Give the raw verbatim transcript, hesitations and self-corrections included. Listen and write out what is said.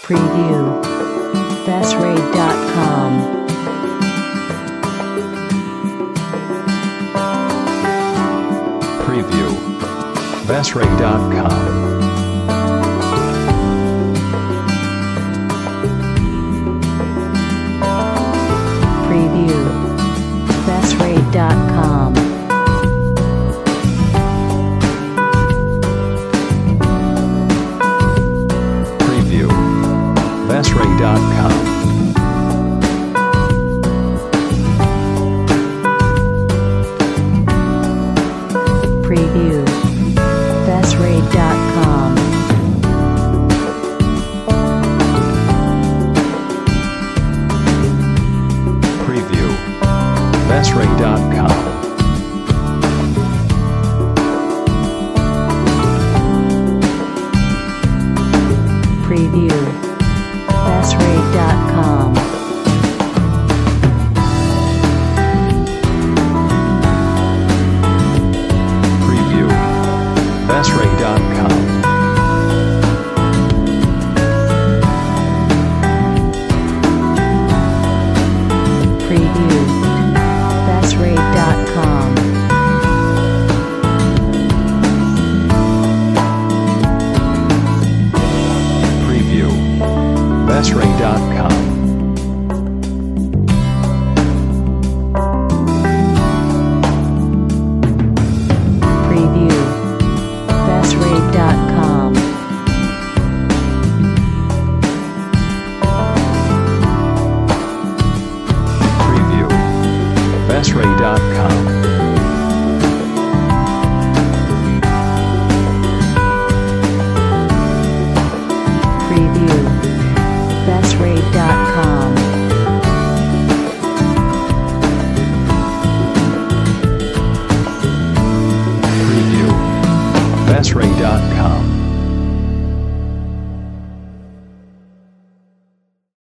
Preview Bassraid dot com. Preview Bassraid dot com. Preview Bassraid dot com. Preview Bassraid dot com. Preview Bassraid dot com. Preview Bassraid dot com. Preview Bassraid dot com. Preview Bassraid dot com. Preview Bassraid dot com. Preview Bassraid dot com. Preview Bassraid dot com. Preview Bassraid dot com. Preview Bassraid dot com. Preview Bassraid dot com.